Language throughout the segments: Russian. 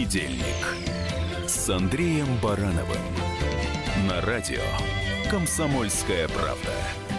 Понедельник с Андреем Барановым на радио «Комсомольская правда».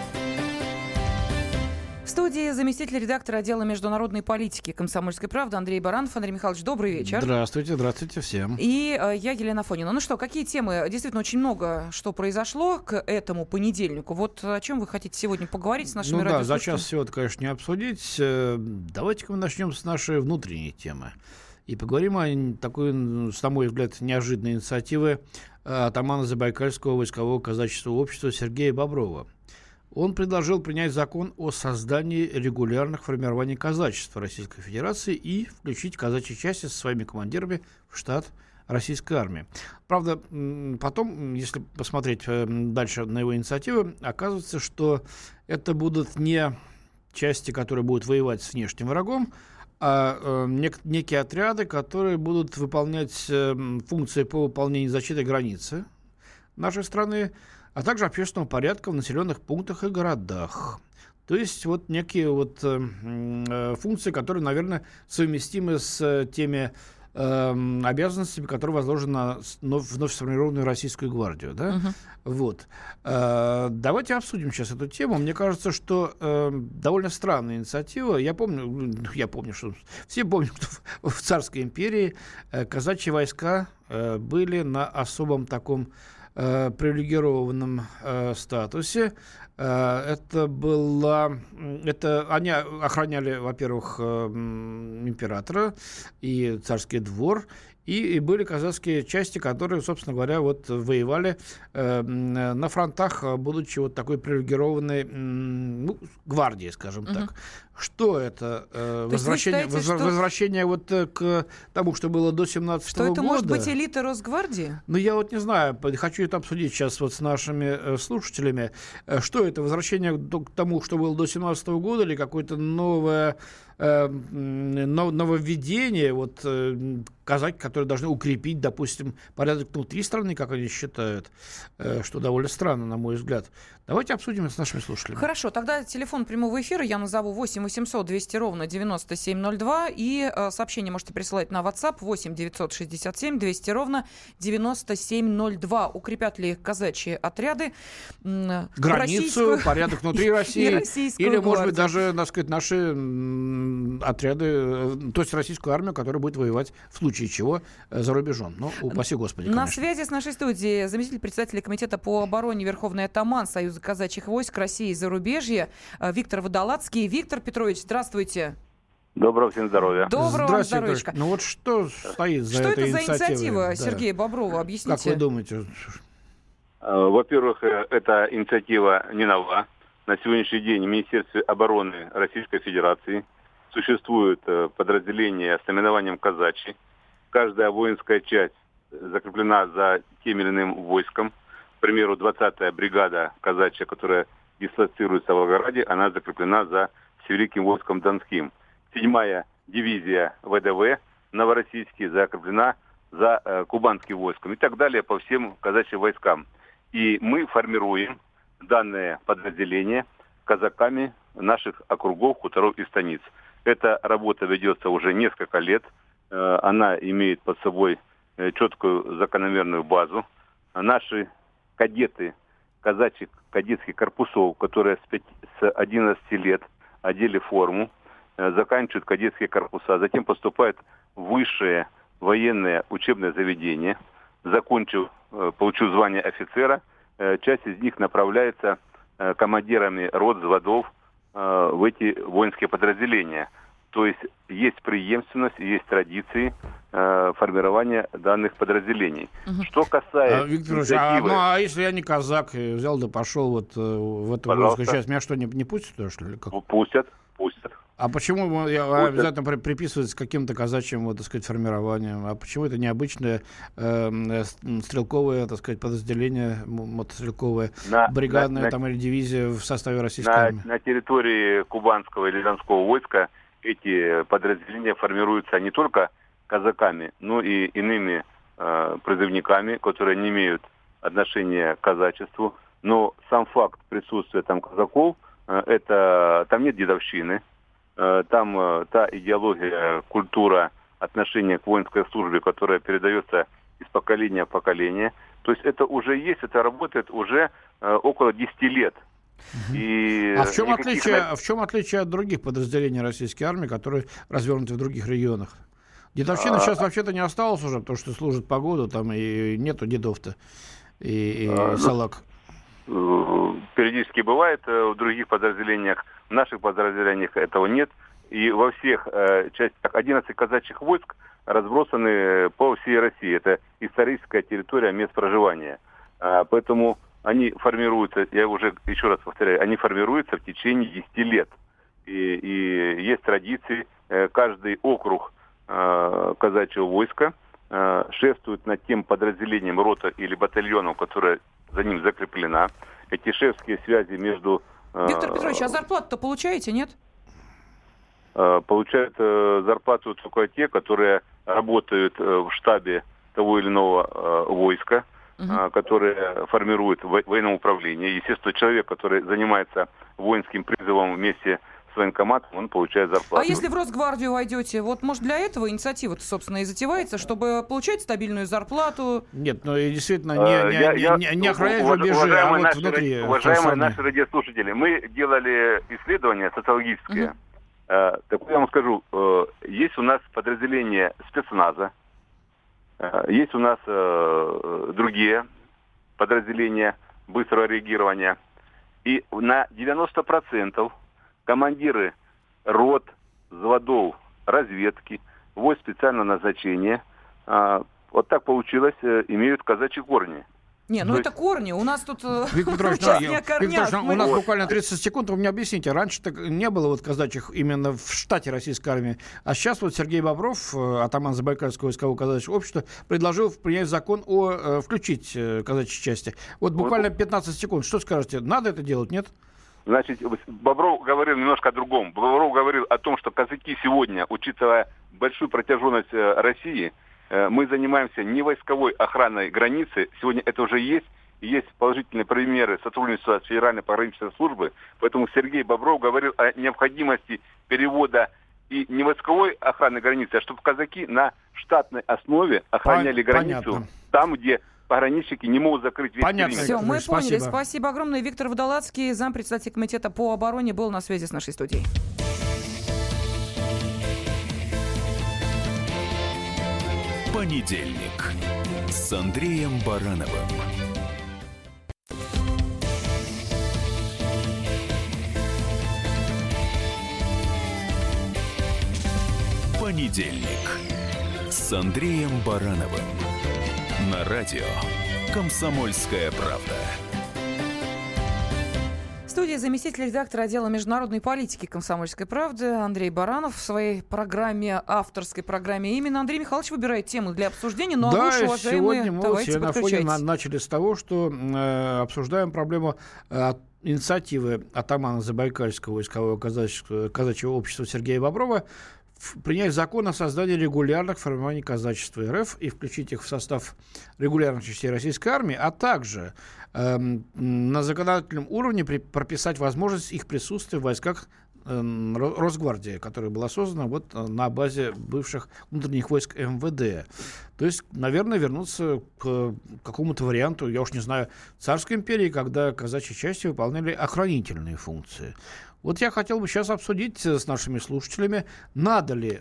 В студии заместитель редактора отдела международной политики «Комсомольской правды» Андрей Баранов. Андрей Михайлович, добрый вечер. Здравствуйте всем. И я, Елена Афонина. Ну что, какие темы? Действительно, очень много что произошло к этому понедельнику. Вот о чем вы хотите сегодня поговорить с нашими радиослушателями? За час всего-то, конечно, не обсудить. Давайте-ка мы начнем с нашей внутренней темы. И поговорим о такой, на мой взгляд, неожиданной инициативе атамана Забайкальского войскового казачьего общества Сергея Боброва. Он предложил принять закон о создании регулярных формирований казачества Российской Федерации и включить казачьи части со своими командирами в штат российской армии. Правда, потом, если посмотреть дальше на его инициативу, оказывается, что это будут не части, которые будут воевать с внешним врагом, а некие отряды, которые будут выполнять функции по выполнению защиты границы нашей страны, а также общественного порядка в населенных пунктах и городах. То есть вот некие функции, которые, наверное, совместимы с теми обязанностями, которые возложены на вновь сформированную Российскую гвардию. Да? Вот. Давайте обсудим сейчас эту тему. Мне кажется, что довольно странная инициатива. Я помню, что все помнят, что в Царской империи казачьи войска были на особом таком привилегированном статусе. Они охраняли, во-первых, императора и царский двор, и были казацкие части, которые, собственно говоря, воевали на фронтах, будучи такой привилегированной гвардией, скажем так. Что это? Возвращение к тому, что было до 17 года? Что это может быть элита Росгвардии? Я не знаю. Хочу это обсудить сейчас с нашими слушателями. Что это? Возвращение к тому, что было до 17 года, или какое-то нововведение, казаки, которые должны укрепить, допустим, порядок внутри страны, как они считают, что довольно странно, на мой взгляд. Давайте обсудим это с нашими слушателями. Хорошо, тогда телефон прямого эфира я назову 8 800 200 ровно 9702, и сообщение можете присылать на WhatsApp 8 967 200 ровно 9702. Укрепят ли казачьи отряды границу, порядок внутри России, или, может быть, даже, наши отряды, то есть российскую армию, которая будет воевать в случае чего за рубежом. Упаси Господи, конечно. На связи с нашей студией заместитель председателя комитета по обороне Верховный атаман Союза казачьих войск России и зарубежья Виктор Водолацкий. Виктор Петрович, здравствуйте. Доброго всем здоровья. Доброго вам здоровечка. Что стоит за этой инициативой? Что это за инициатива Сергея Боброва? Объясните. Как вы думаете? Во-первых, эта инициатива не нова. На сегодняшний день в Министерстве обороны Российской Федерации существует подразделение с наименованием «Казачьи». Каждая воинская часть закреплена за тем или иным войском. К примеру, 20-я бригада казачья, которая дислоцируется в Волгограде, она закреплена за Великим войском Донским. 7-я дивизия ВДВ Новороссийский закреплена за Кубанским войском. И так далее по всем казачьим войскам. И мы формируем данное подразделение казаками наших округов, хуторов и станиц. Эта работа ведется уже несколько лет. Она имеет под собой четкую закономерную базу. Наши кадеты казачьих кадетских корпусов, которые с 11 лет одели форму, заканчивают кадетские корпуса, затем поступают в высшее военное учебное заведение. Закончив, получив звание офицера, часть из них направляется командирами рот, взводов в эти воинские подразделения. То есть преемственность, есть традиции формирования данных подразделений. Что касается... Виктор Ильич, а если я не казак, взял да пошел в эту воинскую часть, меня что, не пустят, что ли? Пустят. А почему обязательно приписывается каким-то казачьим, формированием? А почему это необычное стрелковое, подразделение, мотострелковое, бригадное или дивизия в составе российской армии? На территории Кубанского или Донского войска эти подразделения формируются не только казаками, но и иными призывниками, которые не имеют отношения к казачеству. Но сам факт присутствия там казаков, там нет дедовщины. Там та идеология, культура отношение к воинской службе, которое передается из поколения в поколение. То есть это уже есть, это работает уже около 10 лет. И в чем отличие от других подразделений российской армии, которые развернуты в других регионах? Дедовщина сейчас вообще-то не осталось уже, потому что служит по году, там и нету дедов-то, и салаг. Периодически бывает в других подразделениях, в наших подразделениях этого нет. И во всех частях 11 казачьих войск разбросаны по всей России. Это историческая территория мест проживания. Поэтому они формируются, я уже еще раз повторяю, они формируются в течение 10 лет. И есть традиции, каждый округ казачьего войска шефствует над тем подразделением, рота или батальоном, которое за ним закреплена. Эти шефские связи между... Виктор Петрович, а зарплату-то получаете, нет? Получают зарплату только те, которые работают в штабе того или иного войска, которые формируют военное управление. Естественно, человек, который занимается воинским призывом вместе с военкоматом, он получает зарплату. А если в Росгвардию войдете, вот может для этого инициатива-то, собственно, и затевается, чтобы получать стабильную зарплату? Нет, ну и действительно не охранять рубежи, а вот внутри. Уважаемые наши радиослушатели, мы делали исследования социологические. Так я вам скажу, есть у нас подразделение спецназа, есть у нас другие подразделения быстрого реагирования. И на 90% командиры рот, взводов, разведки, войск специального назначения, вот так получилось, имеют казачьи корни. Не, ну это корни. У нас тут Виктор Петрович, у нас буквально 30 секунд. Вы мне объясните. Раньше-то не было вот казачьих именно в штате российской армии. А сейчас вот Сергей Бобров, атаман Забайкальского войскового казачьего общества, предложил принять закон о включить казачьи части. Вот буквально 15 секунд. Что скажете? Надо это делать, нет? Значит, Бобров говорил немножко о другом. Бобров говорил о том, что казаки сегодня, учитывая большую протяженность России, мы занимаемся не войсковой охраной границы. Сегодня это уже есть. И есть положительные примеры сотрудничества с Федеральной пограничной службой. Поэтому Сергей Бобров говорил о необходимости перевода и не войсковой охраны границы, а чтобы казаки на штатной основе охраняли границу там, где пограничники не могут закрыть весь периметр. Все, мы поняли. Спасибо огромное. Виктор Водолацкий, зампредседатель комитета по обороне, был на связи с нашей студией. Понедельник с Андреем Барановым. Понедельник с Андреем Барановым. На радио «Комсомольская правда». В студии заместитель редактора отдела международной политики «Комсомольской правды» Андрей Баранов в своей программе, авторской программе. Именно Андрей Михайлович выбирает темы для обсуждения. Ну, да, а вы, уважаемые, сегодня давайте подключайтесь. Начали с того, что обсуждаем проблему инициативы атамана Забайкальского войскового казачьего общества Сергея Боброва принять закон о создании регулярных формирований казачества РФ и включить их в состав регулярных частей российской армии, а также на законодательном уровне прописать возможность их присутствия в войсках Росгвардии, которая была создана вот на базе бывших внутренних войск МВД. То есть, наверное, вернуться к какому-то варианту, я уж не знаю, царской империи, когда казачьи части выполняли охранительные функции. Вот я хотел бы сейчас обсудить с нашими слушателями, надо ли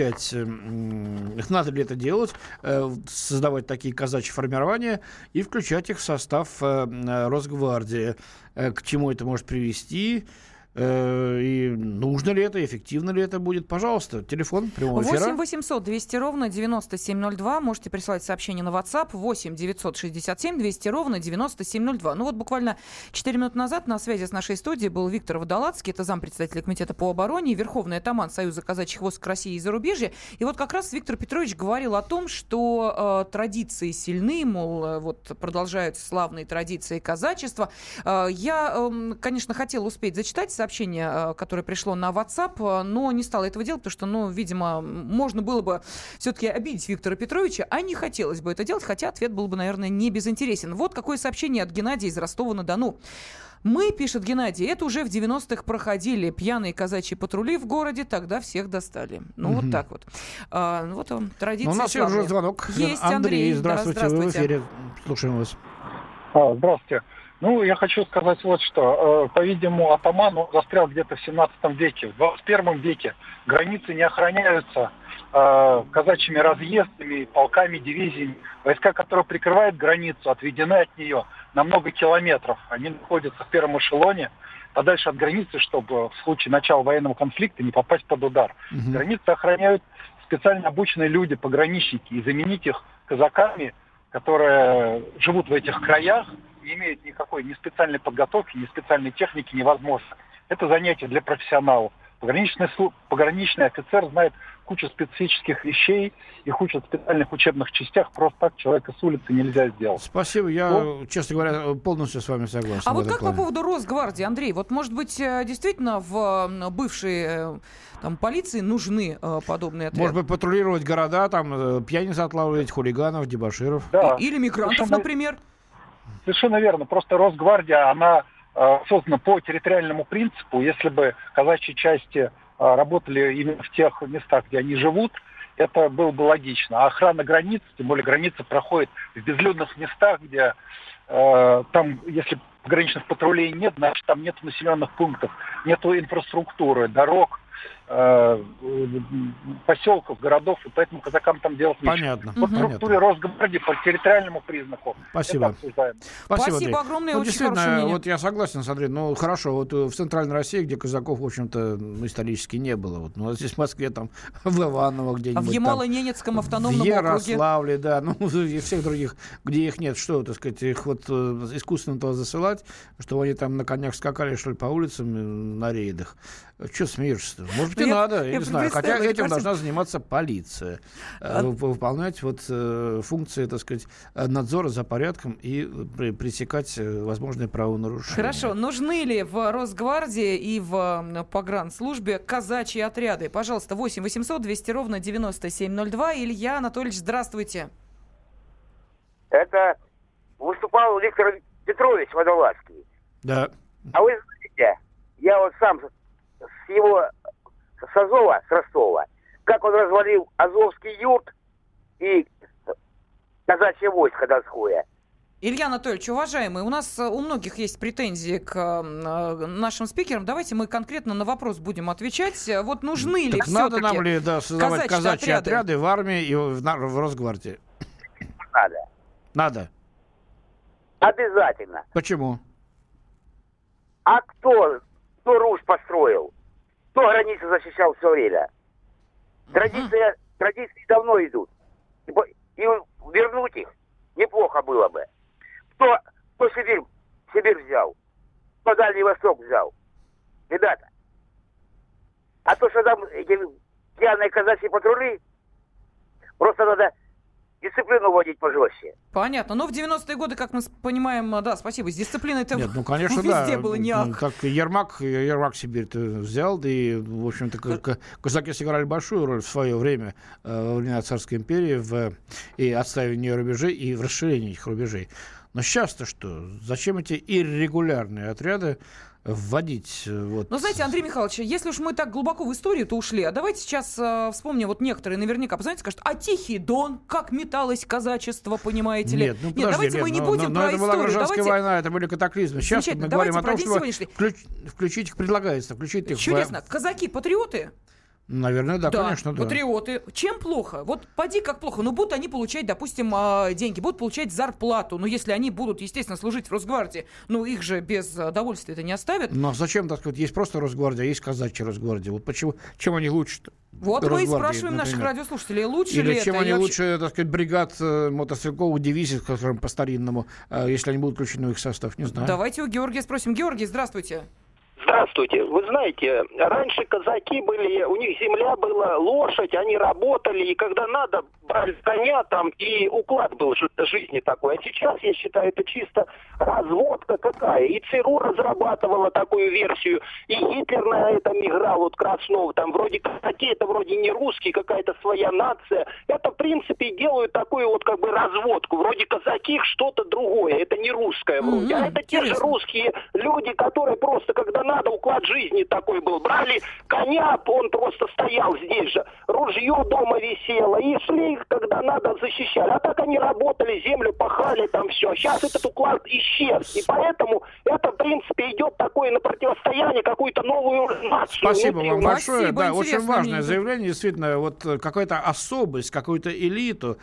это делать, создавать такие казачьи формирования и включать их в состав Росгвардии. К чему это может привести? И нужно ли это, эффективно ли это будет? Пожалуйста, телефон прямого эфира. 8 800 200 ровно 9702. Можете присылать сообщение на WhatsApp. 8 967 200 ровно 9702. Ну вот буквально 4 минуты назад на связи с нашей студией был Виктор Водолацкий. Это зампредседателя комитета по обороне, верховный атаман Союза казачьих войск России и зарубежья. И вот как раз Виктор Петрович говорил о том, что традиции сильны, мол, вот продолжаются славные традиции казачества. Я, конечно, хотела успеть зачитать сообщение, которое пришло на WhatsApp, но не стала этого делать, потому что, видимо, можно было бы все-таки обидеть Виктора Петровича, а не хотелось бы это делать, хотя ответ был бы, наверное, не безинтересен. Вот какое сообщение от Геннадия из Ростова-на-Дону. Мы, пишет Геннадий, это уже в 90-х проходили. Пьяные казачьи патрули в городе, тогда всех достали. Ну, вот так вот. Вот он, традиция. У нас есть уже звонок. Есть, Андрей, здравствуйте. Да, здравствуйте, вы в эфире. Слушаем вас. Здравствуйте. Ну, я хочу сказать вот что. По-видимому, атаман застрял где-то в 17 веке. В 21 веке границы не охраняются казачьими разъездами, полками, дивизиями. Войска, которые прикрывают границу, отведены от нее на много километров. Они находятся в первом эшелоне, подальше от границы, чтобы в случае начала военного конфликта не попасть под удар. Границы охраняют специально обученные люди, пограничники, и заменить их казаками, которые живут в этих краях, не имеют никакой ни специальной подготовки, ни специальной техники, невозможно. Это занятие для профессионалов. Пограничный офицер знает кучу специфических вещей, их учат в специальных учебных частях. Просто так человека с улицы нельзя сделать. Спасибо. Я, честно говоря, полностью с вами согласен. А вот как по поводу Росгвардии, Андрей? Вот, может быть, действительно в бывшей полиции нужны подобные отряды? Может быть, патрулировать города, там пьяниц отлавливать, хулиганов, дебоширов? Да. Или мигрантов, например? Совершенно верно. Просто Росгвардия, она создана по территориальному принципу. Если бы казачьи части работали именно в тех местах, где они живут, это было бы логично. А охрана границ, тем более граница проходит в безлюдных местах, где там, если пограничных патрулей нет, значит, там нет населенных пунктов, нет инфраструктуры, дорог, поселков, городов, и поэтому казакам там делать нечего. Понятно. По структуре Росгвардии, по территориальному признаку. Спасибо. Спасибо огромное, очень действительно, хорошее мнение. вот я согласен с Андреем. Ну, хорошо, вот в Центральной России, где казаков, в общем-то, исторически не было. Вот, ну, здесь в Москве, там, в Иваново где-нибудь. В Ямало-Ненецком автономном округе. В Ярославле, да, ну, и всех других, где их нет. Что, так сказать, их вот искусственно туда засылать, чтобы они там на конях скакали, что ли, по улицам на рейдах. Что смеешься-то? Может быть, и надо, я не знаю. Хотя этим должна заниматься полиция. Выполнять вот функции, так сказать, надзора за порядком и пресекать возможные правонарушения. Хорошо. Нужны ли в Росгвардии и в погранслужбе казачьи отряды? Пожалуйста, 8 800 200 ровно 9702. Илья Анатольевич, здравствуйте. Это выступал Виктор Петрович Водолазский. Да. А вы знаете, я вот сам с его, с Азова, с Ростова, как он развалил Азовский юрт и казачье войско Донское. Илья Анатольевич, уважаемый, у нас у многих есть претензии к нашим спикерам. Давайте мы конкретно на вопрос будем отвечать. Вот нужны ли все-таки надо нам ли создавать казачьи отряды в армии и в Росгвардии? Надо. Надо. Обязательно. Почему? А кто Русь построил? Кто границы защищал все время? Традиции давно идут. И вернуть их неплохо было бы. Кто Сибирь взял? Кто Дальний Восток взял? Ребята. А то, что там эти пьяные казачьи патрули, просто надо дисциплину вводить пожестче. Понятно. Но в 90-е годы, как мы понимаем, да, спасибо, с дисциплиной-то нет, ну, конечно, везде да. было не ах. Как Ермак Сибирь-то взял, да и, в общем-то, казаки сыграли большую роль в свое время во времена Царской империи и отстаивании рубежей, и в расширении этих рубежей. Но сейчас-то что? Зачем эти иррегулярные отряды вводить? Вот. Ну, знаете, Андрей Михайлович, если уж мы так глубоко в историю-то ушли, а давайте сейчас вспомним, вот некоторые наверняка, знаете, скажут, а Тихий Дон, как металось казачество, понимаете ли? Нет, ну, подожди, давайте мы не будем про это историю. была гражданская война, это были катаклизмы. Сейчас мы говорим о том, что включить их предлагается. Включить их чудесно. Казаки-патриоты? Наверное, да, конечно, да. Патриоты. Чем плохо? Вот поди как плохо. Ну, будут они получать, допустим, деньги, будут получать зарплату. Ну, если они будут, естественно, служить в Росгвардии, ну, их же без удовольствия это не оставят. Но зачем, так сказать, есть просто Росгвардия, а есть казачья Росгвардия. Вот почему, чем они лучше-то? Вот мы и спрашиваем наших радиослушателей, лучше ли это? Или чем они лучше, так сказать, бригад мотострелковых дивизий, скажем, по-старинному, если они будут включены в их состав, не знаю. Давайте у Георгия спросим. Георгий, здравствуйте. Здравствуйте. Вы знаете, раньше казаки были, у них земля была, лошадь, они работали, и когда надо, брали коня там, и уклад был жизни такой. А сейчас, я считаю, это чисто разводка какая. И ЦРУ разрабатывала такую версию, и Гитлер на этом играл, вот Краснов, там вроде казаки, это вроде не русские, какая-то своя нация. Это, в принципе, делают такую вот как бы разводку. Вроде казаки что-то другое, это не русское вроде. А это те же русские люди, которые просто, когда надо, уклад жизни такой был. Брали коня, он просто стоял здесь же. Ружье дома висело. И шли, когда надо, защищали. А так они работали, землю пахали, там все. Сейчас этот уклад исчез. И поэтому это, в принципе, идет такое на противостояние, какую-то новую нацию. Спасибо вам большое. Спасибо, да, очень важное мнение. заявление. Действительно, вот какая-то особость, какую-то элиту,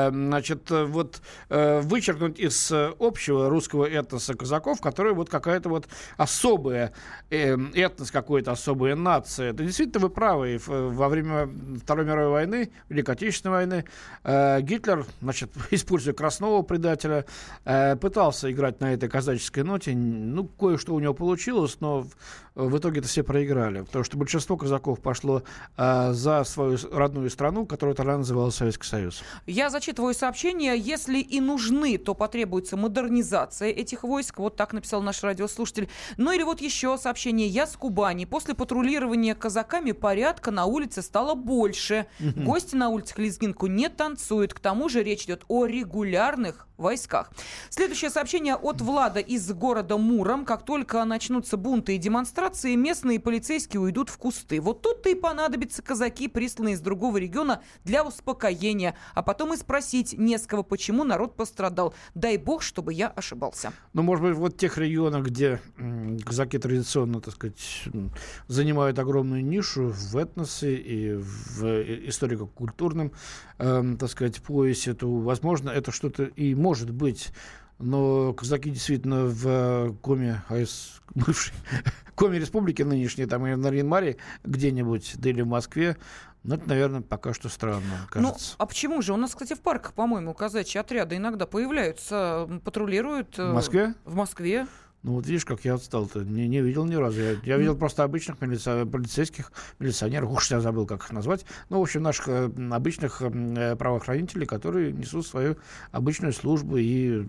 вычеркнуть из общего русского этноса казаков, который вот какая-то вот особая этнос, какой-то особая нация. Это действительно вы правы. Во время Второй мировой войны, Великой Отечественной войны, Гитлер, значит, используя Краснова, предателя, пытался играть на этой казаческой ноте. Ну, кое-что у него получилось, но в итоге это все проиграли. Потому что большинство казаков пошло за свою родную страну, которая тогда называлась Советский Союз. Я зачитываю сообщения. Если и нужны, то потребуется модернизация этих войск. Вот так написал наш радиослушатель. Ну или вот еще сообщение. Я с Кубани. После патрулирования казаками порядка на улице стало больше. Гости на улицах Лезгинку не танцуют. К тому же речь идет о регулярных войсках. Следующее сообщение от Влада из города Муром. Как только начнутся бунты и демонстрации, местные полицейские уйдут в кусты. Вот тут-то и понадобятся казаки, присланные из другого региона, для успокоения. А потом и спросить не с кого, почему народ пострадал. Дай бог, чтобы я ошибался. Ну, может быть, вот в тех регионах, где казаки традиционно, так сказать, занимают огромную нишу в этносе и в историко-культурном, так сказать, поясе, то, возможно, это что-то и может быть. Но казаки действительно в Коме, бывшей Коме республики нынешней, там и в Нарьян-Маре где-нибудь, да или в Москве, ну, это, наверное, пока что странно, кажется. Ну, а почему же? У нас, кстати, в парках, по-моему, казачьи отряды иногда появляются, патрулируют. В Москве? В Москве. Ну, вот видишь, как я отстал-то. Не видел ни разу. Я видел просто обычных полицейских милиционеров, уж я забыл, как их назвать. Ну, в общем, наших обычных правоохранителей, которые несут свою обычную службу, и,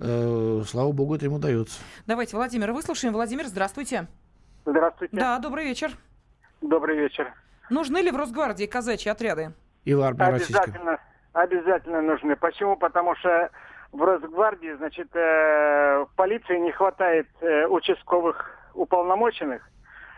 слава богу, это им удается. Давайте Владимира выслушаем. Владимир, здравствуйте. Здравствуйте. Да, добрый вечер. Добрый вечер. Нужны ли в Росгвардии казачьи отряды? И в армии российской. Обязательно нужны. Почему? Потому что в Росгвардии, значит, в полиции не хватает участковых уполномоченных,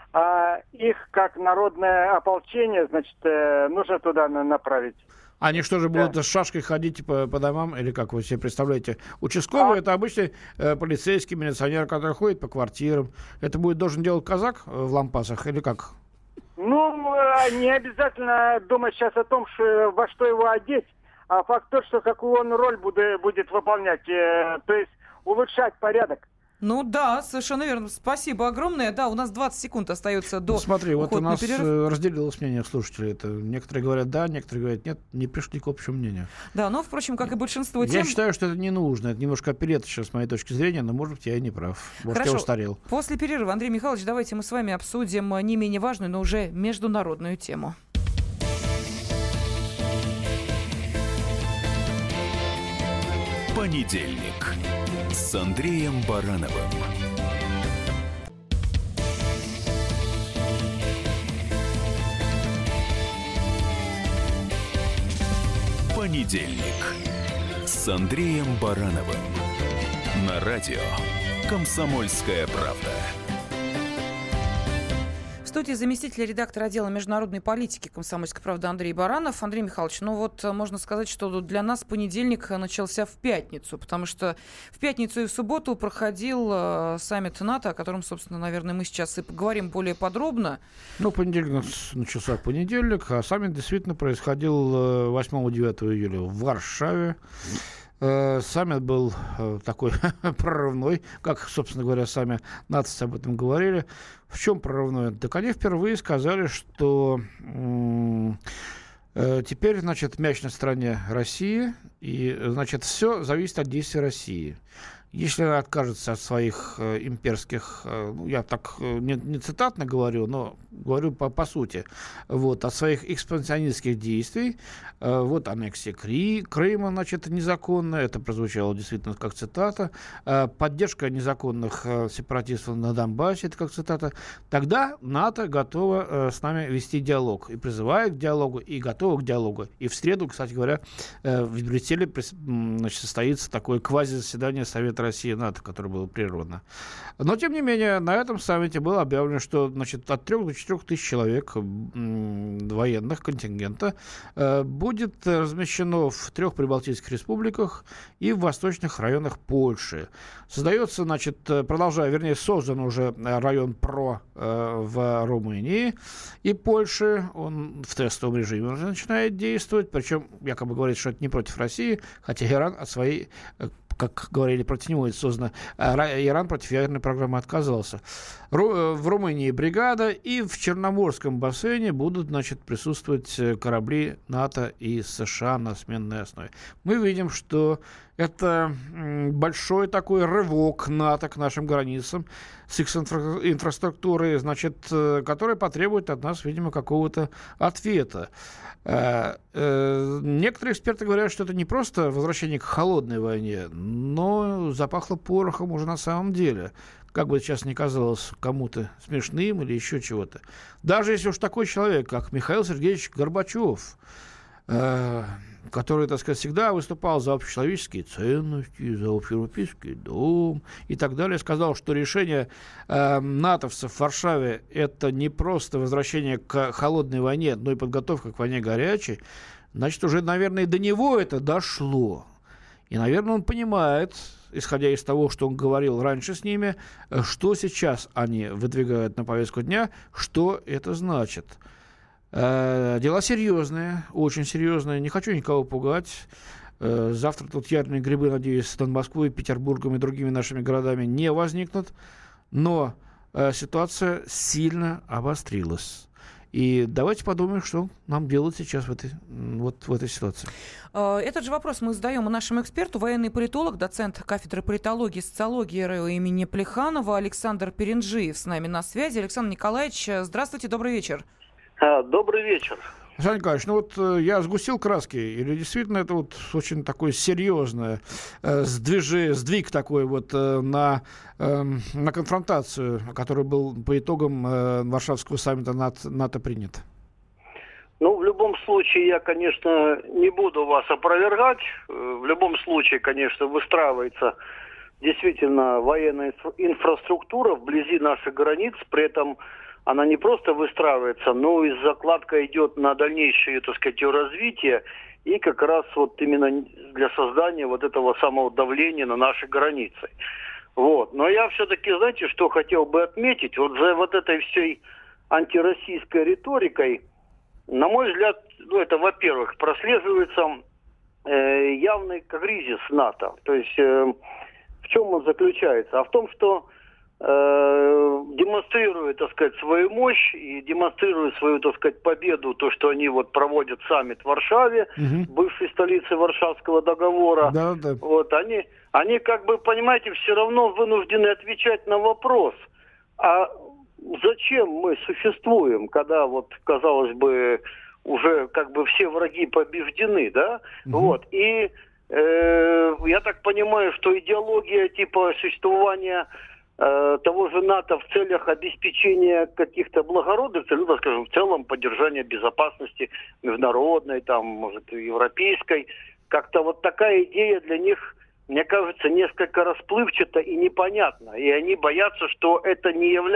а их, как народное ополчение, значит, нужно туда направить. Они что же будут с шашкой ходить по домам, или как вы себе представляете? Участковый это обычный полицейский милиционер, который ходит по квартирам. Это должен делать казак в лампасах, или как? Ну, не обязательно думать сейчас о том, во что его одеть, а факт тот, что какую он роль будет выполнять, то есть улучшать порядок. Ну да, совершенно верно. Спасибо огромное. Да, у нас 20 секунд остается до Смотри, вот у нас перерыв. разделилось мнение слушателей. Это некоторые говорят да, некоторые говорят нет, не пришли к общему мнению. Да, но, впрочем, как и большинство тем... Я считаю, что это не нужно. Это немножко оперета сейчас с моей точки зрения, но, может быть, я и не прав. Может, я устарел. После перерыва, Андрей Михайлович, давайте мы с вами обсудим не менее важную, но уже международную тему. Понедельник с Андреем Барановым. Понедельник с Андреем Барановым. На радио «Комсомольская правда». В студии заместитель редактора отдела международной политики «Комсомольской правды» Андрей Баранов. Андрей Михайлович, ну вот можно сказать, что для нас понедельник начался в пятницу, потому что в пятницу и в субботу проходил саммит НАТО, о котором, собственно, наверное, мы сейчас и поговорим более подробно. Ну, понедельник начался в понедельник, а саммит действительно происходил 8-9 июля в Варшаве. Саммит был такой прорывной, как, собственно говоря, сами нации об этом говорили. В чем прорывной? Так они впервые сказали, что теперь, значит, мяч на стороне России, и, значит, все зависит от действий России. если она откажется от своих имперских, я так не цитатно говорю, но говорю по сути, вот, от своих экспансионистских действий, вот аннексия Крыма, значит, незаконная, это прозвучало действительно как цитата, поддержка незаконных сепаратистов на Донбассе, это как цитата, тогда НАТО готова с нами вести диалог, и призывает к диалогу, и готова к диалогу. И в среду, кстати говоря, в Брюсселе, значит, состоится такое квази-заседание Совета России и НАТО, которое было прервано. Но, тем не менее, на этом саммите было объявлено, что, значит, от 3 до 4 тысяч человек военных контингента будет размещено в 3 прибалтийских республиках и в восточных районах Польши. Создается, значит, создан уже район ПРО в Румынии и Польше. Он в тестовом режиме уже начинает действовать, причем якобы говорит, что это не против России, хотя Иран от своей, как говорили, против него это создано, Иран против ядерной программы отказался. В Румынии бригада, и в Черноморском бассейне будут, значит, присутствовать корабли НАТО и США на сменной основе. Мы видим, что это большой такой рывок НАТО к нашим границам с их инфраструктурой, значит, которая потребует от нас, видимо, какого-то ответа. Некоторые эксперты говорят, что это не просто возвращение к холодной войне, но запахло порохом уже на самом деле. Как бы сейчас ни казалось кому-то смешным или еще чего-то. Даже если уж такой человек, как Михаил Сергеевич Горбачев, который, так сказать, всегда выступал за общечеловеческие ценности, за общеевропейский дом и так далее, сказал, что решение натовцев в Варшаве – это не просто возвращение к холодной войне, но и подготовка к войне горячей, значит, уже, наверное, и до него это дошло. И, наверное, он понимает, исходя из того, что он говорил раньше с ними, что сейчас они выдвигают на повестку дня, что это значит. Дела серьезные, очень серьезные. Не хочу никого пугать. Завтра тут ядерные грибы, надеюсь, над Москвой, Петербургом и другими нашими городами не возникнут. Но ситуация сильно обострилась. И давайте подумаем, что нам делать сейчас в этой ситуации. Этот же вопрос мы задаем нашему эксперту, военный политолог, доцент кафедры политологии и социологии РАО имени Плеханова Александр Перенджиев с нами на связи. Александр Николаевич, здравствуйте, добрый вечер. Добрый вечер. Александр Николаевич, я сгустил краски, или действительно это очень такой серьезный сдвиг такой на конфронтацию, который был по итогам Варшавского саммита НАТО принят? В любом случае, я, конечно, не буду вас опровергать. В любом случае, конечно, выстраивается действительно военная инфраструктура вблизи наших границ, при этом она не просто выстраивается, но и закладка идет на дальнейшее, так сказать, ее развитие, и как раз именно для создания этого самого давления на наши границы. Но я все-таки, знаете, что хотел бы отметить? За этой всей антироссийской риторикой, на мой взгляд, это, во-первых, прослеживается явный кризис НАТО. То есть в чем он заключается? А в том, что демонстрирует, так сказать, свою мощь и демонстрирует свою, так сказать, победу, то, что они проводят саммит в Варшаве, бывшей столице Варшавского договора. Да. Они как бы, понимаете, все равно вынуждены отвечать на вопрос, а зачем мы существуем, когда казалось бы, уже как бы все враги побеждены, да? И я так понимаю, что идеология типа существования того же НАТО в целях обеспечения каких-то благородных целей, скажем, в целом поддержания безопасности международной, может, европейской, как-то такая идея для них, мне кажется, несколько расплывчата и непонятна. И они боятся, что это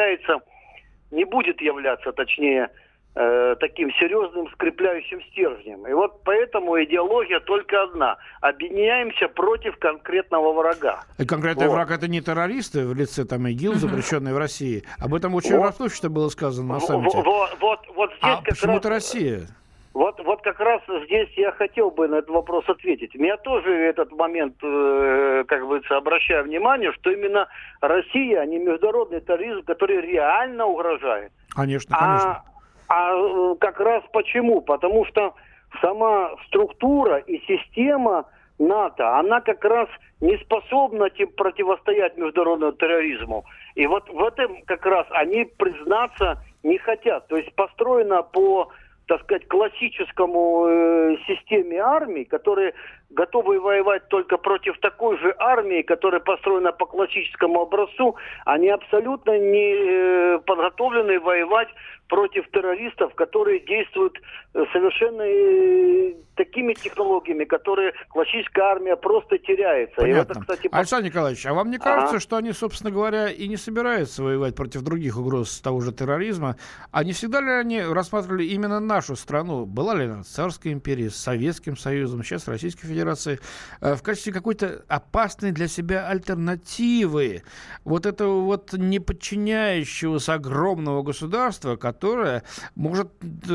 не будет являться, точнее, таким серьезным скрепляющим стержнем. И поэтому идеология только одна. Объединяемся против конкретного врага. И конкретный враг — это не террористы в лице ИГИЛ, запрещенные в России. Об этом очень расплывчато было сказано на саммите. Здесь почему это Россия? Как раз здесь я хотел бы на этот вопрос ответить. Я тоже этот момент, как говорится, обращаю внимание, что именно Россия, а не международный терроризм, который реально угрожает. Конечно. А как раз почему? Потому что сама структура и система НАТО, она как раз не способна противостоять международному терроризму. И вот в этом как раз они признаться не хотят. То есть построена по, так сказать, классическому системе армий, которые готовы воевать только против такой же армии, которая построена по классическому образцу, они абсолютно не подготовлены воевать против террористов, которые действуют совершенно такими технологиями, которые классическая армия просто теряется. Понятно. И это, кстати, Александр Николаевич, а вам не кажется, что они, собственно говоря, и не собираются воевать против других угроз того же терроризма? А не всегда ли они рассматривали именно нашу страну? Была ли она Царской империей, с Советским Союзом, сейчас Российской Федерацией, в качестве какой-то опасной для себя альтернативы вот этого вот неподчиняющегося огромного государства, которое может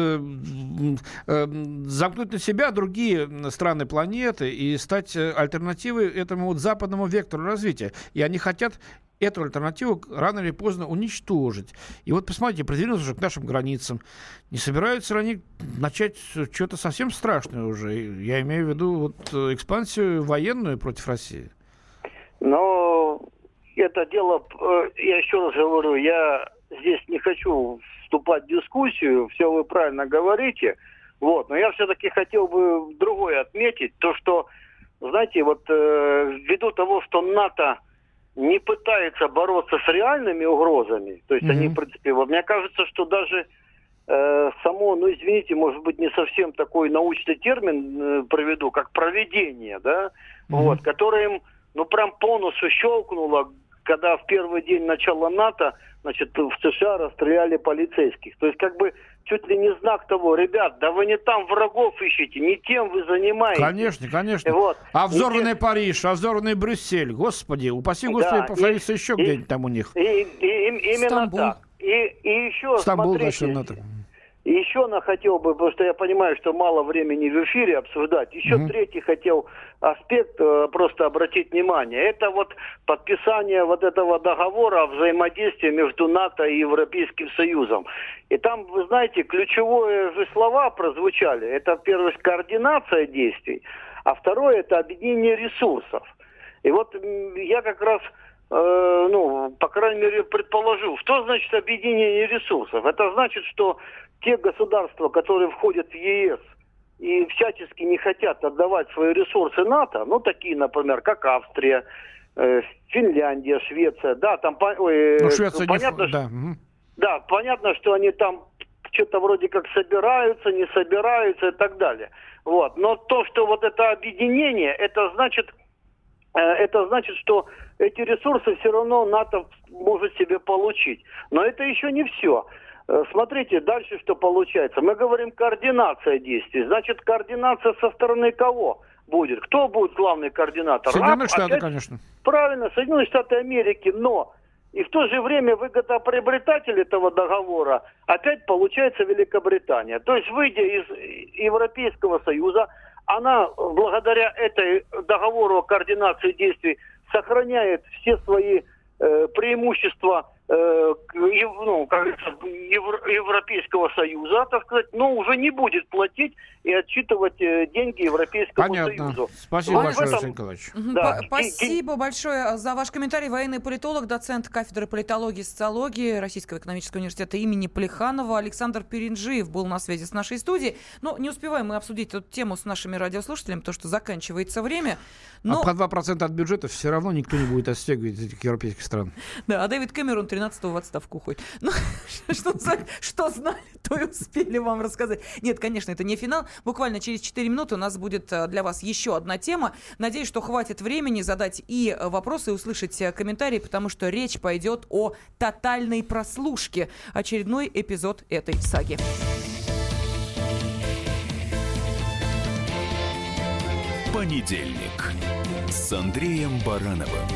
замкнуть на себя другие страны планеты и стать альтернативой этому вот западному вектору развития. И они хотят эту альтернативу рано или поздно уничтожить. И вот посмотрите, продвинулись уже к нашим границам. Не собираются ли они начать что-то совсем страшное уже? Я имею в виду вот экспансию военную против России. Но это дело, я еще раз говорю, я здесь не хочу вступать в дискуссию, все вы правильно говорите, вот, но я все-таки хотел бы другое отметить, то, что, знаете, вот ввиду того, что НАТО не пытается бороться с реальными угрозами, то есть они, в принципе, мне кажется, что даже само, ну, извините, может быть, не совсем такой научный термин проведу, как проведение, да, вот, которое им, ну, прям по носу щелкнуло, когда в первый день начала НАТО, значит, в США расстреляли полицейских. То есть, как бы, чуть ли не знак того, ребят, да вы не там врагов ищете, не тем вы занимаетесь. Конечно, конечно. Вот. А взорванный Париж, а взорванный Брюссель, господи, упаси Господи, повторится еще где-нибудь там у них. Именно Стамбул. так. И еще, Стамбул, смотрите, значит, НАТО. еще хотел бы, потому что я понимаю, что мало времени в эфире обсуждать, еще третий хотел аспект просто обратить внимание. Это вот подписание вот этого договора о взаимодействии между НАТО и Европейским Союзом. И там, вы знаете, ключевые же слова прозвучали. Это, первое, координация действий, а второе, это объединение ресурсов. И вот я как раз... по крайней мере, предположил, что значит объединение ресурсов. Это значит, что те государства, которые входят в ЕС и всячески не хотят отдавать свои ресурсы НАТО, ну, такие, например, как Австрия, Финляндия, Швеция, да, там, Швеция понятно, не... да. Да, понятно, что они там что-то вроде как собираются, не собираются и так далее. Вот. Но то, что вот это объединение, это значит, что эти ресурсы все равно НАТО может себе получить. Но это еще не все. Смотрите, дальше что получается. Мы говорим координация действий. Значит, координация со стороны кого будет? Кто будет главный координатор? Соединенные Штаты, опять, конечно. Правильно, Соединенные Штаты Америки. Но и в то же время выгодоприобретатель этого договора опять получается Великобритания. То есть, выйдя из Европейского Союза, она благодаря этой договору о координации действий сохраняет все свои преимущества Европейского Союза, так сказать, но уже не будет платить и отчитывать деньги Европейскому Союзу. Спасибо большое, Александр Николаевич. Да. Спасибо большое за ваш комментарий. Военный политолог, доцент кафедры политологии и социологии Российского экономического университета имени Плеханова Александр Перинжиев был на связи с нашей студией. Но не успеваем мы обсудить эту тему с нашими радиослушателями, потому что заканчивается время. Но... А по 2% от бюджета все равно никто не будет отстегивать этих европейских стран. Да, а Дэвид Кэмерон 13-го в отставку уходит. Ну, что знали, то и успели вам рассказать. Нет, конечно, это не финал. Буквально через 4 минуты у нас будет для вас еще одна тема. Надеюсь, что хватит времени задать и вопросы, и услышать комментарии, потому что речь пойдет о тотальной прослушке. Очередной эпизод этой саги. Понедельник с Андреем Барановым.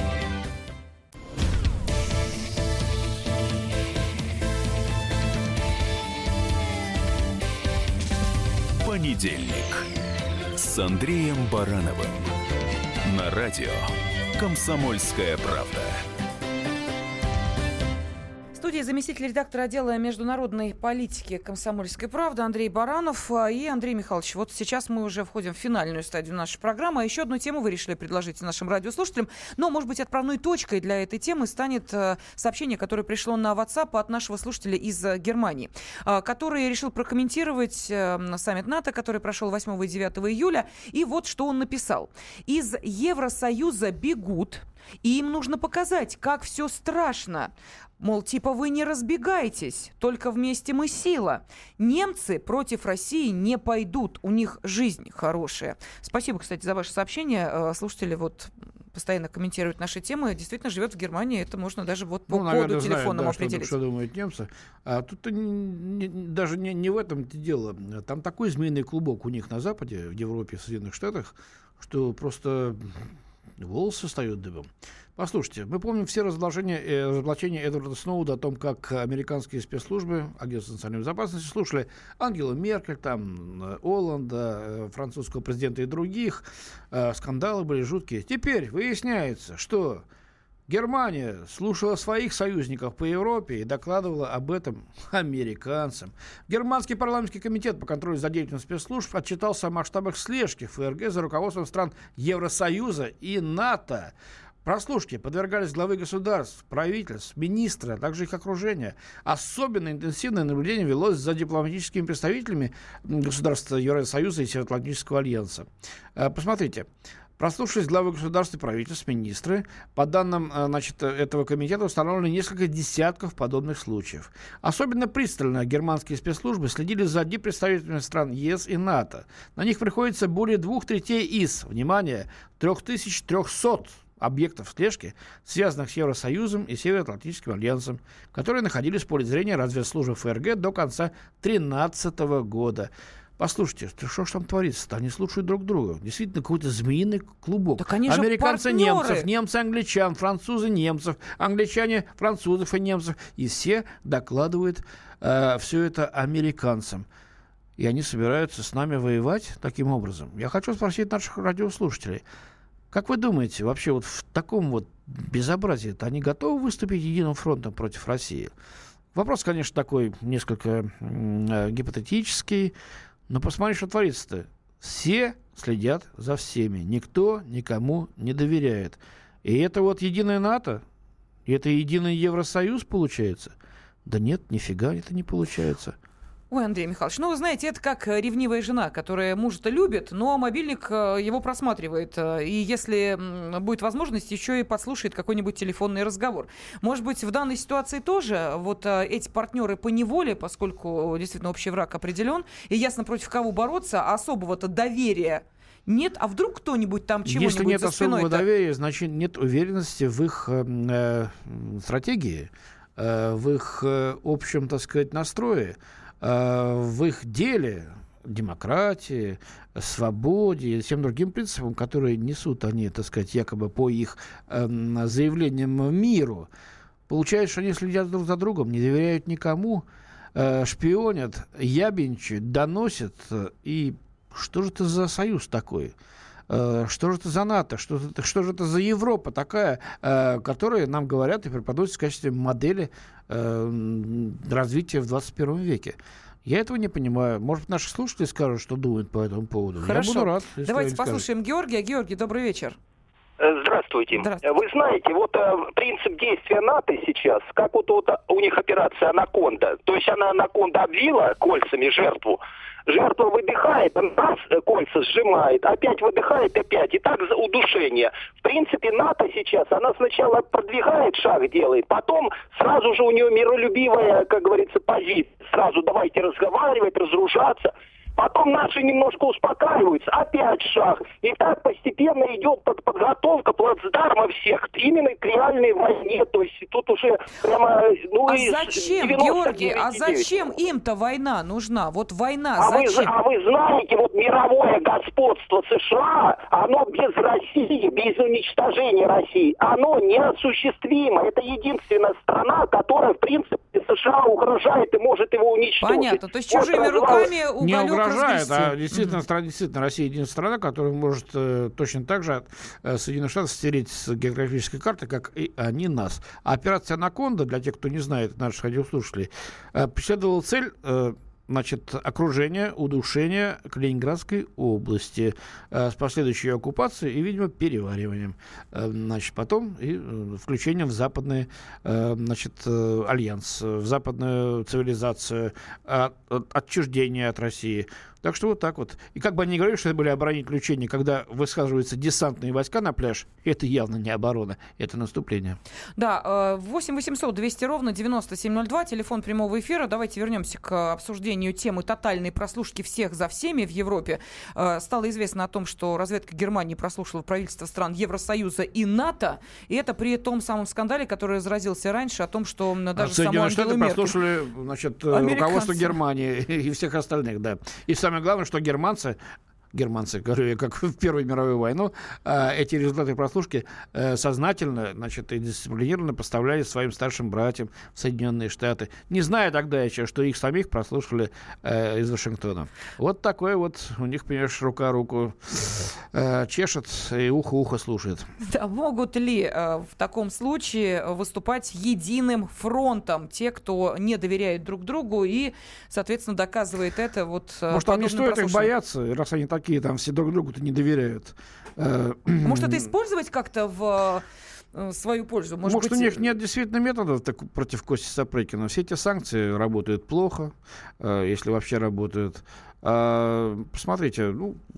Понедельник с Андреем Барановым. На радио «Комсомольская правда». В студии студии заместитель редактора отдела международной политики «Комсомольской правды» Андрей Баранов. И, Андрей Михайлович, вот сейчас мы уже входим в финальную стадию нашей программы. Еще одну тему вы решили предложить нашим радиослушателям. Но, может быть, отправной точкой для этой темы станет сообщение, которое пришло на WhatsApp от нашего слушателя из Германии, который решил прокомментировать саммит НАТО, который прошел 8 и 9 июля. И вот что он написал. «Из Евросоюза бегут, и им нужно показать, как все страшно. Мол, типа вы не разбегайтесь, только вместе мы сила. Немцы против России не пойдут, у них жизнь хорошая». Спасибо, кстати, за ваше сообщение. Слушатели вот постоянно комментируют наши темы. Действительно, живет в Германии, это можно даже вот по коду телефонному определить. Что думают немцы. А тут даже не в этом дело. Там такой змеиный клубок у них на Западе, в Европе, в Соединенных Штатах, что просто волосы встают дыбом. Послушайте, мы помним все разоблачения Эдварда Сноуда о том, как американские спецслужбы, агентство национальной безопасности, слушали Ангелу Меркель, там, Олланда, французского президента и других. Скандалы были жуткие. Теперь выясняется, что Германия слушала своих союзников по Европе и докладывала об этом американцам. Германский парламентский комитет по контролю за деятельностью спецслужб отчитался о масштабах слежки ФРГ за руководством стран Евросоюза и НАТО. Прослушки подвергались главы государств, правительств, министры, а также их окружения. Особенно интенсивное наблюдение велось за дипломатическими представителями государств Евросоюза и Североатлантического альянса. Посмотрите. Прослушались главы государств и правительств, министры. По данным этого комитета установлено несколько десятков подобных случаев. Особенно пристально германские спецслужбы следили за представителями стран ЕС и НАТО. На них приходится более 2/3 из, внимание, 3300 объектов слежки, связанных с Евросоюзом и Североатлантическим альянсом, которые находились в поле зрения разведслужб ФРГ до конца 2013 года. Послушайте, что ж там творится-то? Они слушают друг друга. Действительно, какой-то змеиный клубок. Так они же американцы партнеры. Немцев, немцы англичан, французы немцев, англичане французов и немцев. И все докладывают все это американцам. И они собираются с нами воевать таким образом. Я хочу спросить наших радиослушателей. Как вы думаете, вообще вот в таком вот безобразии-то они готовы выступить единым фронтом против России? Вопрос, конечно, такой несколько гипотетический. Но посмотри, что творится-то. Все следят за всеми. Никто никому не доверяет. И это вот единое НАТО? И это единый Евросоюз получается? Да нет, нифига это не получается. Ой, Андрей Михайлович, ну, вы знаете, это как ревнивая жена, которая мужа-то любит, но мобильник его просматривает. И если будет возможность, еще и подслушает какой-нибудь телефонный разговор. Может быть, в данной ситуации тоже вот эти партнеры по неволе, поскольку действительно общий враг определен, и ясно, против кого бороться, а особого-то доверия нет. А вдруг кто-нибудь там чего-нибудь за спиной? Если нет особого доверия, значит, нет уверенности в их стратегии, в их общем, так сказать, настрое, в их деле, демократии, свободе и всем другим принципам, которые несут они, так сказать, якобы по их заявлениям миру. Получается, что они следят друг за другом, не доверяют никому, шпионят, ябедничают, доносят. И что же это за союз такой? Что же это за НАТО? Что же это за Европа такая, которая, нам говорят и преподносят в качестве модели развития в 21 веке? Я этого не понимаю. Может, наши слушатели скажут, что думают по этому поводу. Хорошо. Я буду рад. Давайте послушаем Георгия. Георгий, добрый вечер. Здравствуйте. Вы знаете, вот принцип действия НАТО сейчас, как вот у них операция «Анаконда». То есть «Анаконда» обвила кольцами жертву. Жертва выдыхает, нас кольца сжимает, опять выдыхает, опять. И так за удушение. В принципе, НАТО сейчас, она сначала продвигает шаг, делает, потом сразу же у нее миролюбивая, как говорится, позиция. Сразу давайте разговаривать, разоружаться. Потом наши немножко успокаиваются, опять шаг. И так постепенно идет подготовка плацдарма всех именно к реальной войне. То есть тут уже прямо... зачем, Георгий, зачем им-то война нужна? Вот война зачем? Вы знаете, вот мировое господство США, оно без России, без уничтожения России, оно неосуществимо. Это единственная страна, которая, в принципе, США угрожает и может его уничтожить. Понятно, то есть чужими руками уголек раздражает. разгрести. А действительно, Россия единственная страна, которая может точно так же от Соединенных Штатов стереть с географической карты, как и они нас. А операция «Анаконда», для тех, кто не знает, наших радиослушателей, преследовала цель... окружение, удушение Калининградской области с последующей оккупацией и, видимо, перевариванием. Потом и включением в западный альянс, в западную цивилизацию, отчуждение от России. Так что вот так вот. И как бы они ни говорили, что это были оборонительные учения, когда высаживаются десантные войска на пляж, это явно не оборона, это наступление. Да, 8 800 200 ровно 9702, телефон прямого эфира. Давайте вернемся к обсуждению темы тотальной прослушки всех за всеми в Европе. Стало известно о том, что разведка Германии прослушала правительство стран Евросоюза и НАТО, и это при том самом скандале, который разразился раньше, о том, что даже саму Ангелу Меркель... прослушали, руководство Германии и всех остальных, да. И самое главное, что германцы, говорю я, как в Первую мировую войну, эти результаты прослушки сознательно, и дисциплинированно поставляли своим старшим братьям в Соединенные Штаты, не зная тогда еще, что их самих прослушали из Вашингтона. Вот такое вот у них, понимаешь, рука руку чешет и ухо слушает. Да, могут ли в таком случае выступать единым фронтом те, кто не доверяет друг другу и, соответственно, доказывает это вот... Может, не стоит их бояться, раз они такие там все друг другу-то не доверяют. Может, это использовать как-то в свою пользу? Может, у них нет действительно методов против Кости Сапрыкина. Все эти санкции работают плохо, если вообще работают. Посмотрите,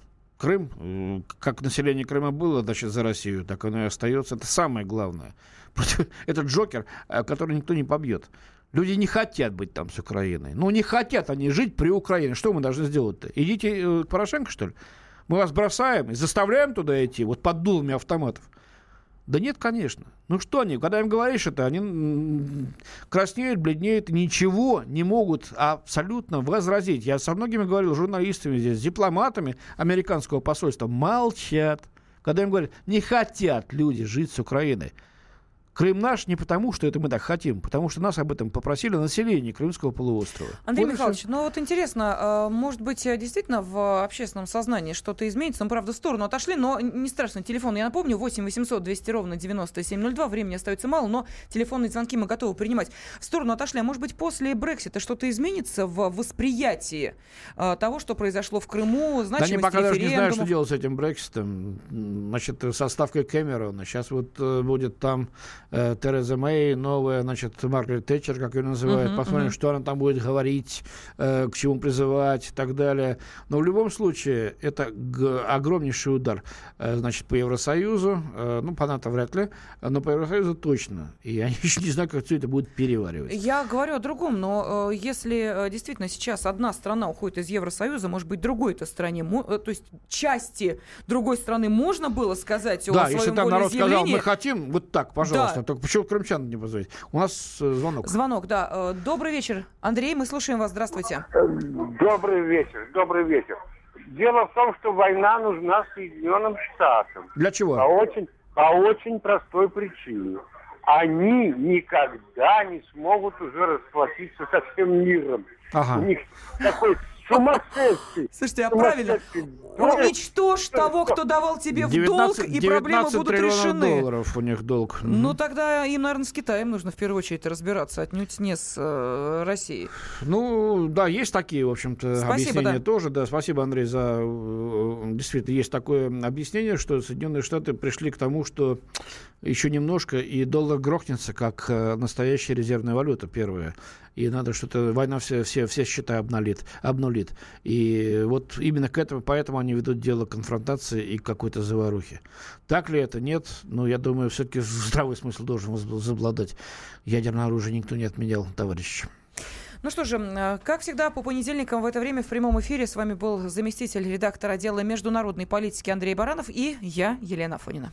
Крым, как население Крыма было, за Россию, так оно и остается. Это самое главное. Это Джокер, который никто не побьет. Люди не хотят быть там с Украиной. Не хотят они жить при Украине. Что мы должны сделать-то? Идите к Порошенко, что ли? Мы вас бросаем и заставляем туда идти, под дулами автоматов. Да нет, конечно. Что они, когда им говоришь это, они краснеют, бледнеют, ничего не могут абсолютно возразить. Я со многими говорил, журналистами здесь, дипломатами американского посольства, молчат. Когда им говорят, не хотят люди жить с Украиной. Крым наш не потому, что это мы так хотим, потому что нас об этом попросили население Крымского полуострова. Андрей Михайлович, интересно, может быть, действительно в общественном сознании что-то изменится? Мы, правда, в сторону отошли, но не страшно. Телефон, я напомню, 8 800 200 ровно 9702. Времени остается мало, но телефонные звонки мы готовы принимать. В сторону отошли. А может быть, после Брексита что-то изменится в восприятии того, что произошло в Крыму, значимости референдумов? Да они пока даже не знают, что делать с этим Брекситом. Со ставкой Кэмерона. Сейчас будет там... Тереза Мэй, новая, Маргарет Тэтчер, как ее называют. Посмотрим, что она там будет говорить, к чему призывать и так далее. Но в любом случае, это огромнейший удар, по Евросоюзу. По НАТО вряд ли, но по Евросоюзу точно. И они еще не знают, как все это будет переваривать. Я говорю о другом, но если действительно сейчас одна страна уходит из Евросоюза, может быть, другой-то стране, то есть части другой страны можно было сказать о своем волеизъявлении? Да, если там народ сказал, мы хотим, вот так, пожалуйста. Да. Только почему крымчан не позвонить? У нас звонок. Звонок, да. Добрый вечер. Андрей, мы слушаем вас. Здравствуйте. Добрый вечер. Дело в том, что война нужна Соединенным Штатам. Для чего? По очень простой причине. Они никогда не смогут уже расплатиться со всем миром. Ага. У них такой сумасшедший. Слушайте, правильно. Уничтожь того, кто давал тебе в долг, и проблемы будут решены. $19 у них долг. Тогда им, наверное, с Китаем нужно в первую очередь разбираться, отнюдь не с Россией. Да, есть такие, в общем-то, объяснения тоже. Да, спасибо, Андрей, за... Действительно, есть такое объяснение, что Соединенные Штаты пришли к тому, что еще немножко, и доллар грохнется, как настоящая резервная валюта, первая. И надо что-то... Война все счета обнулит. И вот именно к этому, поэтому они ведут дело конфронтации и какой-то заварухи. Так ли это? Нет. Я думаю, все-таки здравый смысл должен возобладать. Ядерное оружие никто не отменял, товарищи. Что же, как всегда, по понедельникам в это время в прямом эфире с вами был заместитель редактора отдела международной политики Андрей Баранов и я, Елена Афонина.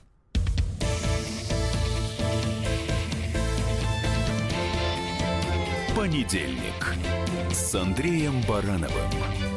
Понедельник с Андреем Барановым.